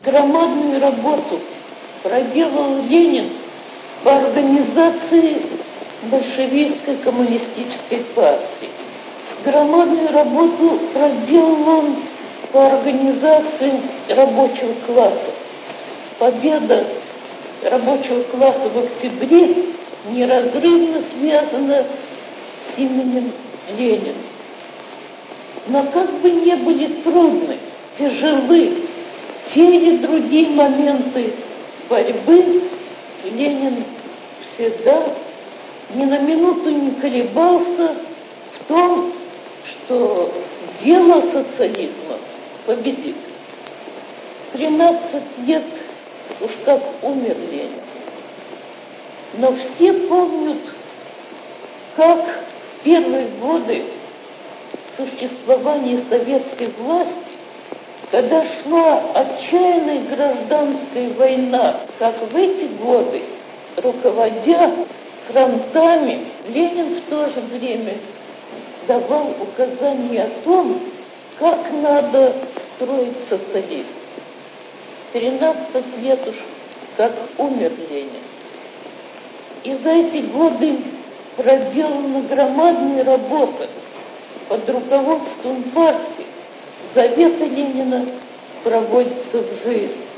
Громадную работу проделал Ленин по организации большевистской коммунистической партии. Громадную работу проделал он по организации рабочего класса. Победа рабочего класса в октябре неразрывно связана с именем Ленина. Но как бы ни были трудны, тяжелы те или другие моменты борьбы, Ленин всегда ни на минуту не колебался в том, что дело социализма победит. 13 лет уж как умер Ленин. Но все помнят, как в первые годы существования советской власти, когда шла отчаянная гражданская война, как в эти годы, руководя фронтами, Ленин в то же время давал указания о том, как надо строить социализм. 13 лет уж как умер Ленин. И за эти годы проделана громадная работа под руководством партии. Заветы Ленина проводятся в жизнь.